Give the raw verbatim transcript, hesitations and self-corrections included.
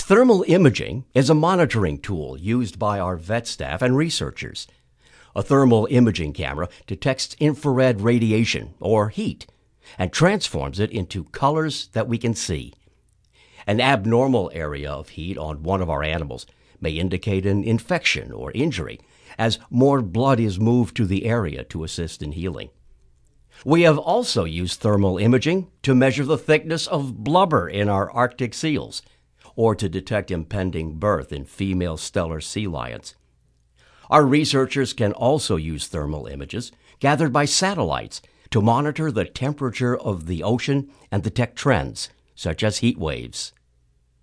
Thermal imaging is a monitoring tool used by our vet staff and researchers. A thermal imaging camera detects infrared radiation, or heat, and transforms it into colors that we can see. An abnormal area of heat on one of our animals may indicate an infection or injury, as more blood is moved to the area to assist in healing. We have also used thermal imaging to measure the thickness of blubber in our Arctic seals, or to detect impending birth in female Steller sea lions. Our researchers can also use thermal images gathered by satellites to monitor the temperature of the ocean and detect trends, such as heat waves.